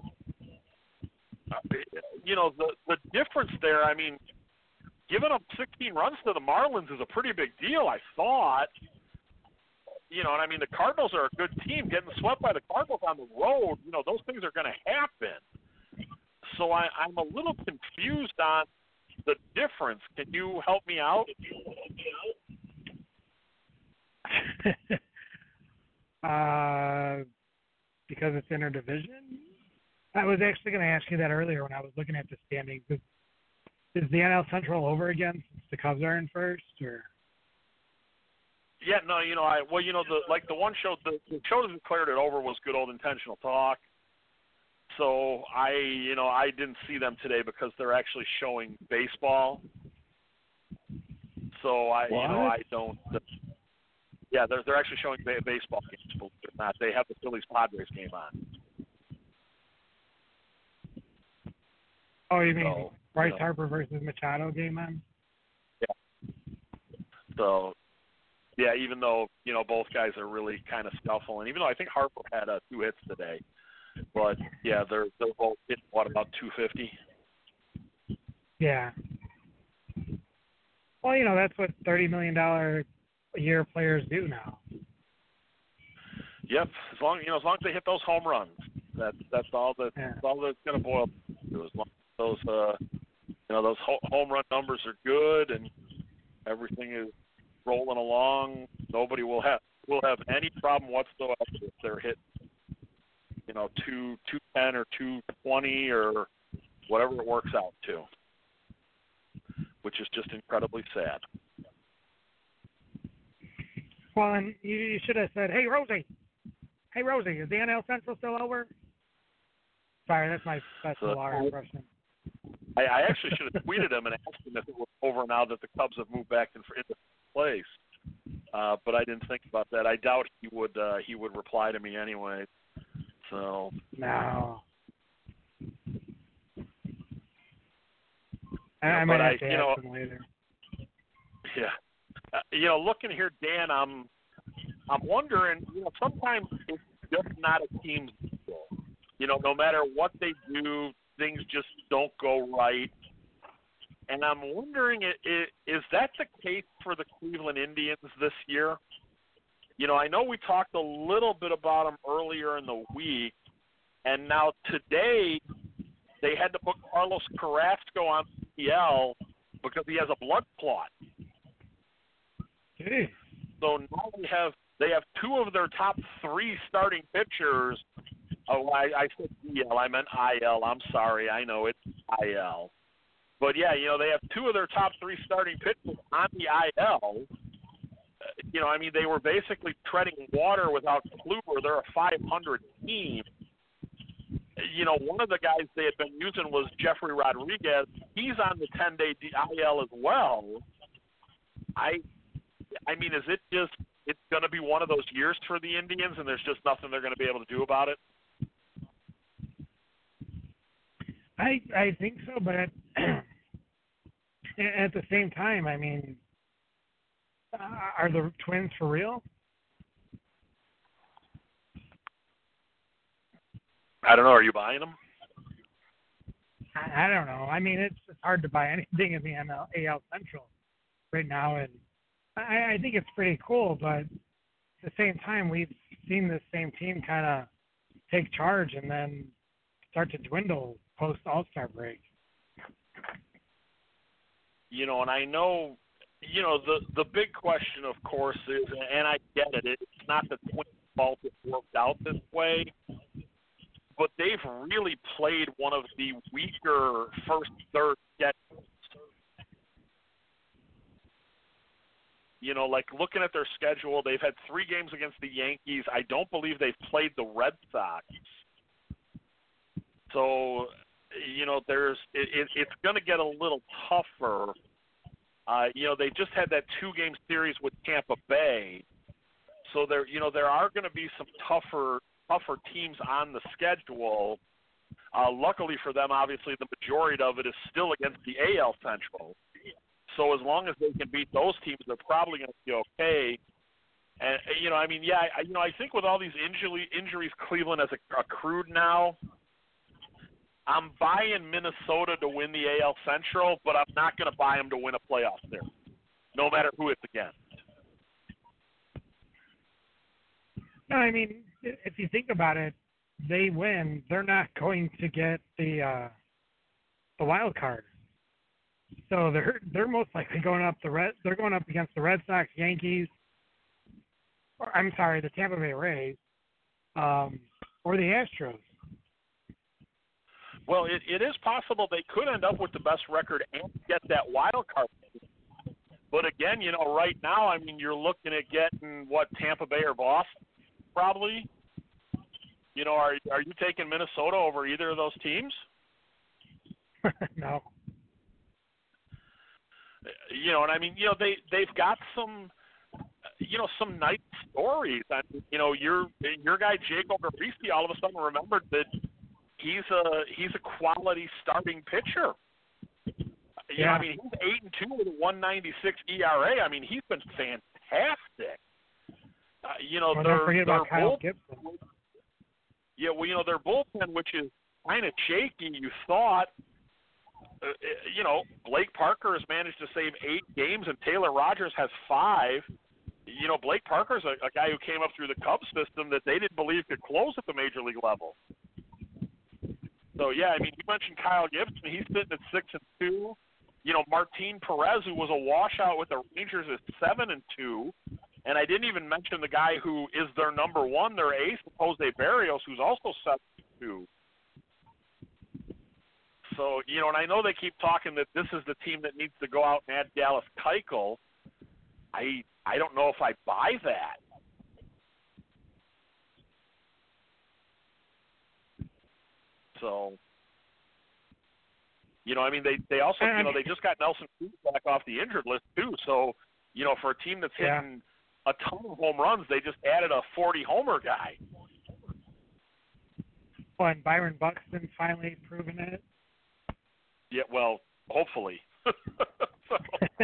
you know, the, the difference there. I mean, giving up sixteen runs to the Marlins is a pretty big deal, I thought. You know, and I mean, the Cardinals are a good team. Getting swept by the Cardinals on the road, you know, those things are going to happen. So I, I'm a little confused on the difference. Can you help me out? uh, because it's interdivision? I was actually going to ask you that earlier when I was looking at the standings. Is, is the N L Central over again since the Cubs are in first, or? Yeah, no, you know, I well, you know, the like the one show, the, the show that declared it over was Good Old Intentional Talk. So I, you know, I didn't see them today because they're actually showing baseball. So I, What? you know, I don't. Uh, yeah, they're they're actually showing ba- baseball games, believe it or not. They have the Phillies Padres game on. Oh, you mean So, Bryce you know, Harper versus Machado game on? Yeah. So, yeah, even though you know both guys are really kind of scuffling, even though I think Harper had uh, two hits today. But yeah, they're they're both hitting what, about two fifty. Yeah. Well, you know that's what thirty million dollar a year players do now. Yep, as long you know as long as they hit those home runs, that's that's all that Yeah. that's all that's going to boil down to. As long as those uh you know those ho- home run numbers are good and everything is rolling along, nobody will have will have any problem whatsoever if they're hit. You know, two two ten or two twenty or whatever it works out to, which is just incredibly sad. Well, and you, you should have said, "Hey, Rosie, hey, Rosie, is the N L Central still over?" Sorry, that's my that's So, Lara impression. I, I actually should have tweeted him and asked him if it was over now that the Cubs have moved back in, into place, uh, but I didn't think about that. I doubt he would uh, he would reply to me anyway. So No. I, Yeah, I but might I- have to you ask know- him later. Yeah, uh, you know, looking here, Dan, I'm I'm wondering. You know, sometimes it's just not a team's deal. You know, no matter what they do, things just don't go right. And I'm wondering, it, it, is that the case for the Cleveland Indians this year? You know, I know we talked a little bit about them earlier in the week, and now today they had to put Carlos Carrasco on P L because he has a blood clot. Jeez. So now they have they have two of their top three starting pitchers. Oh, I, I said D L, I meant I L. I'm sorry, I know it's I L. But yeah, you know they have two of their top three starting pitchers on the I L. Uh, you know, I mean, they were basically treading water without Kluber. They're a five hundred team. You know, one of the guys they had been using was Jeffrey Rodriguez. He's on the ten-day I L as well. I, I mean, is it just it's going to be one of those years for the Indians, and there's just nothing they're going to be able to do about it? I I think so, but at, at the same time, I mean, uh, are the Twins for real? I don't know. Are you buying them? I, I don't know. I mean, it's, it's hard to buy anything in the N L, A L Central right now, and I, I think it's pretty cool. But at the same time, we've seen this same team kind of take charge and then start to dwindle post All-Star break. You know, and I know, you know, the the big question, of course, is, and I get it, it's not the Twins' fault it worked out this way, but they've really played one of the weaker first, third schedules. You know, like looking at their schedule, they've had three games against the Yankees. I don't believe they've played the Red Sox. So, you know, there's it, it, it's going to get a little tougher. Uh, you know, they just had that two-game series with Tampa Bay. So there, you know, there are going to be some tougher tougher teams on the schedule. Uh, luckily for them, obviously, the majority of it is still against the A L Central. So as long as they can beat those teams, they're probably going to be okay. And, you know, I mean, yeah, I, you know, I think with all these injury, injuries Cleveland has accrued now, I'm buying Minnesota to win the A L Central, but I'm not going to buy them to win a playoff series, no matter who it's against. No, I mean, if you think about it, they win, they're not going to get the uh, the wild card. So they're they're most likely going up the red. They're going up against the Red Sox, Yankees, or I'm sorry, the Tampa Bay Rays, um, or the Astros. Well, it, it is possible they could end up with the best record and get that wild card. But again, you know, right now, I mean, you're looking at getting what, Tampa Bay or Boston, probably. You know, are are you taking Minnesota over either of those teams? No. You know, and I mean, you know, they they've got some, you know, some nice stories. I mean, you know, your your guy Jake Ogarisi all of a sudden remembered that he's a he's a quality starting pitcher. You yeah. know, I mean, he's eight and two with a one ninety-six E R A. I mean, he's been fantastic. Uh, you know, well, their, don't forget their about Kyle bullpen, Gibson. Yeah, well, you know, their bullpen, which is kind of shaky. You thought. Uh, you know, Blake Parker has managed to save eight games, and Taylor Rogers has five. You know, Blake Parker's a, a guy who came up through the Cubs system that they didn't believe could close at the major league level. So, yeah, I mean, you mentioned Kyle Gibson. He's sitting at six and two. You know, Martin Perez, who was a washout with the Rangers, is seven and two. And I didn't even mention the guy who is their number one, their ace, Jose Barrios, who's also seven and two. So, you know, and I know they keep talking that this is the team that needs to go out and add Dallas Keuchel. I I don't know if I buy that. So, you know, I mean, they, they also, you know, they just got Nelson Cruz back off the injured list, too. So, you know, for a team that's yeah. hitting a ton of home runs, they just added a forty-homer guy. Well, and Byron Buxton's finally proven it. Yeah, well, hopefully. so,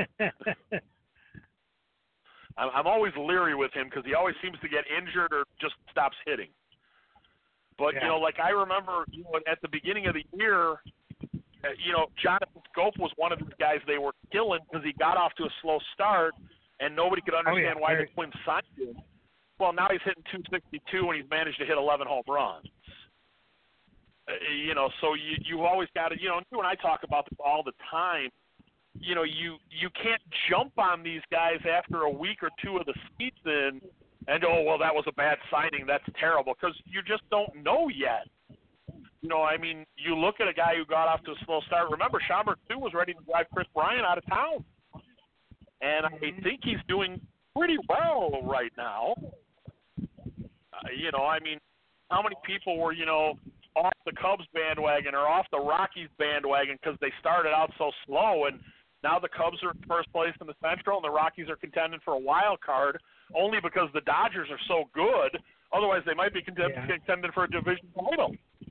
I'm, I'm always leery with him because he always seems to get injured or just stops hitting. But, yeah. you know, like I remember, you know, at the beginning of the year, uh, you know, Jonathan Scope was one of the guys they were killing because he got off to a slow start and nobody could understand oh, yeah, why very... the Twins signed him. Well, now he's hitting two sixty-two and he's managed to hit eleven home runs. Uh, you know, so you you always got to, you know, you and I talk about this all the time. You know, you you can't jump on these guys after a week or two of the season and, oh, well, that was a bad signing, that's terrible, because you just don't know yet. You know, I mean, you look at a guy who got off to a slow start. Remember, Schaumburg, too, was ready to drive Chris Bryant out of town. And I think he's doing pretty well right now. Uh, you know, I mean, how many people were, you know, off the Cubs bandwagon or off the Rockies bandwagon because they started out so slow, and now the Cubs are in first place in the Central and the Rockies are contending for a wild card only because the Dodgers are so good. Otherwise, they might be contend- yeah. contending for a division title.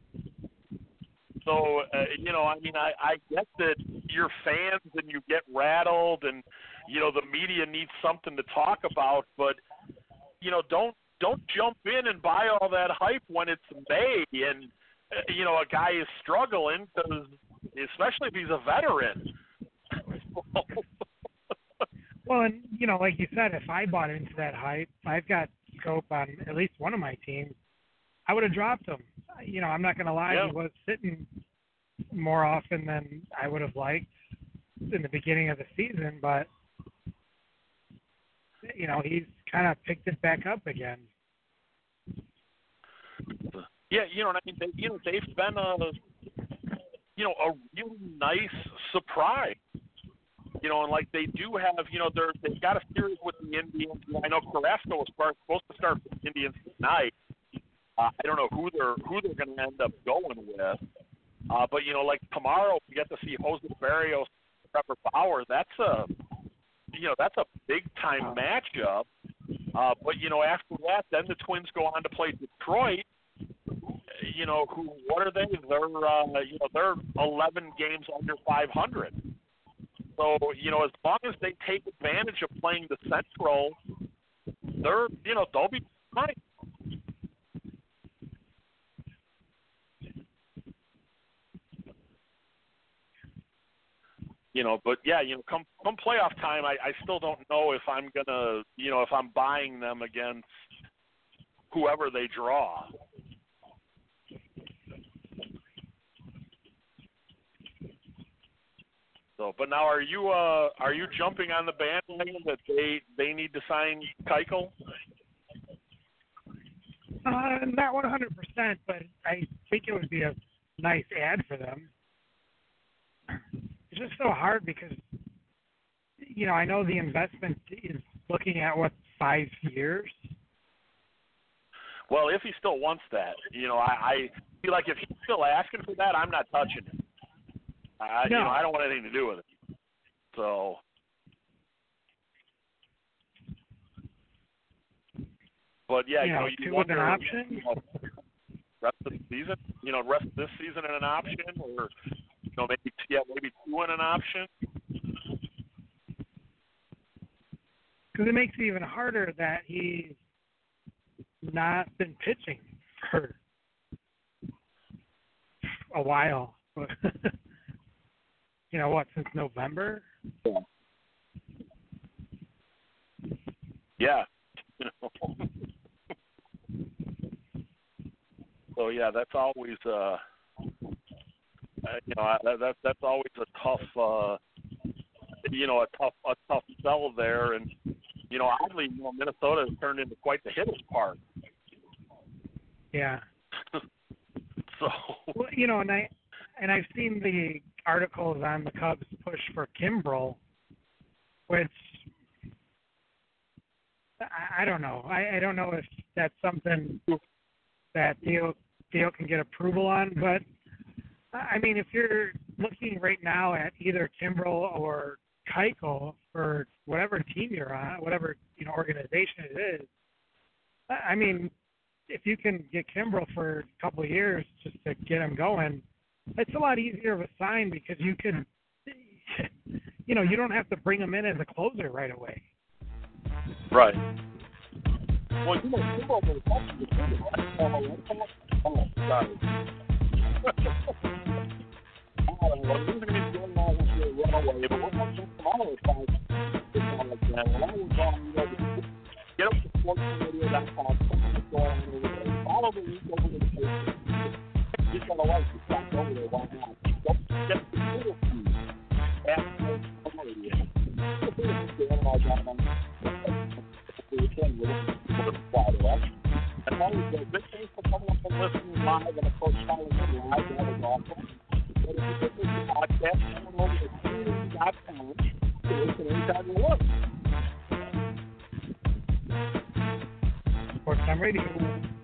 So, uh, you know, I mean, I, I get that you're fans and you get rattled and, you know, the media needs something to talk about, but, you know, don't don't jump in and buy all that hype when it's May and, uh, you know, a guy is struggling, because especially if he's a veteran. Well, and, you know, like you said, if I bought into that hype, I've got scope on at least one of my teams, I would have dropped him. You know, I'm not going to lie, yeah. he was sitting more often than I would have liked in the beginning of the season, but, you know, he's kind of picked it back up again. Yeah, you know, I mean, they, you know, they've been a, you know, a really nice surprise. You know, and like they do have, you know, they're they've got a series with the Indians. I know Carrasco was start, supposed to start with the Indians tonight. Uh, I don't know who they're who they're going to end up going with. Uh, but you know, like tomorrow we get to see Jose Barrios, Trevor Bauer. That's a, you know, that's a big time matchup. Uh, but you know, after that, then the Twins go on to play Detroit. You know, who? What are they? They're uh, you know they're eleven games under five hundred. So, you know, as long as they take advantage of playing the Central, they're, you know, they'll be fine. You know, but yeah, you know, come come playoff time, I, I still don't know if I'm gonna, you know, if I'm buying them against whoever they draw. So, but now, are you uh, are you jumping on the bandwagon that they they need to sign Keuchel? Uh, not one hundred percent, but I think it would be a nice ad for them. It's just so hard because, you know, I know the investment is looking at, what, five years? Well, if he still wants that, you know, I, I feel like if he's still asking for that, I'm not touching it. I, no. you know, I don't want anything to do with it. So, but yeah, you you know, know, you two wonder, with an option. You know, rest of the season, you know, rest of this season in an option, or you know, maybe yeah, maybe two in an option. Because it makes it even harder that he's not been pitching for a while. You know what, since November? Yeah. Yeah. You know. So yeah, that's always uh, you know, that, that that's always a tough uh, you know, a tough a tough sell there, and you know, oddly, you know, Minnesota has turned into quite the hitter's park. Yeah. So. Well, you know, and I and I've seen the articles on the Cubs push for Kimbrel, which I, I don't know. I, I don't know if that's something that Theo Theo can get approval on, but I mean, if you're looking right now at either Kimbrel or Keuchel for whatever team you're on, whatever you know organization it is, I mean, if you can get Kimbrel for a couple of years just to get him going, it's a lot easier of a sign because you can, you know, you don't have to bring him in as a closer right away. Right. Well, you know, Kimbrel was actually good. Oh, sorry. Oh, well, he's going to be doing all this here run away, but we're going to some other guys. When I was on, you know, get up to sports radio dot com, follow the link over to the page. He's got a license back over there, why not? Don't get the little fees at the radio. If you're doing all that, I'm going to with it, by the way. And always a big thing for coming up and listening live, and of course, following me live, that is awesome. But if you get this podcast, come over to T V dot com to listen anytime you want. Radio.